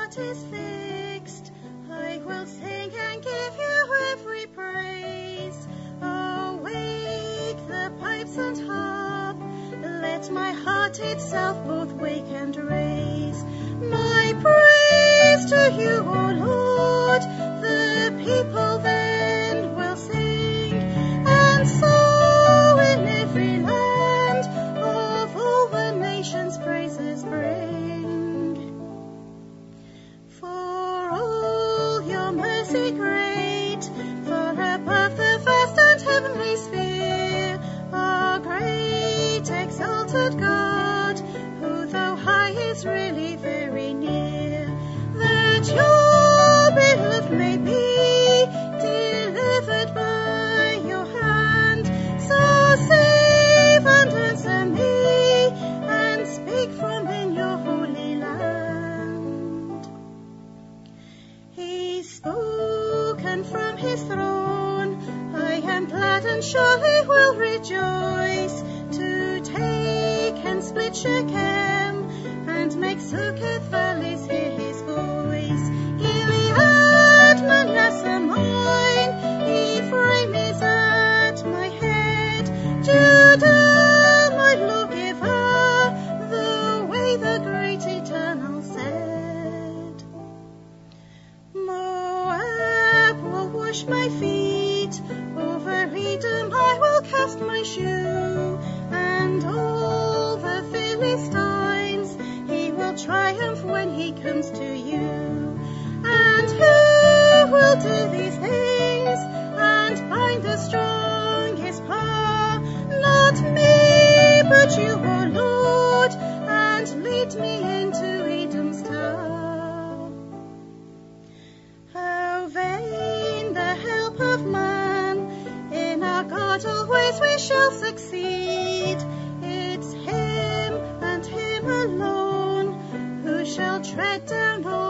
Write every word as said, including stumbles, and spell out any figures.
heart is fixed, I will sing and give you every praise. Awake the pipes and harp, let my heart itself both wake and raise. My praise to you, O Lord, the people then will sing, and so in every land of all the nations praises bring. For all your mercy great, far above the vast and heavenly sphere, our great exalted God, who though high is really very near, that your beloved may be delivered by your hand. So save and answer me, and speak from in your holy land. He spoken from his throne, I am glad and surely will rejoice, to take and split Shechem, and make Succoth valleys hear his voice. Gilead, Manasseh mine, Ephraim is at my head, Judah my lawgiver, the way the great Eternal said. Moab will wash my feet, over Edom I will cast my shoe, and all the Philistines he will triumph when he comes to you. And who will do these things, and bind the strongest paw? Not me, but you, O Lord, and lead me into Edom's tower. How vain the help of man, in our God always we shall succeed. It's him and him alone who shall tread down all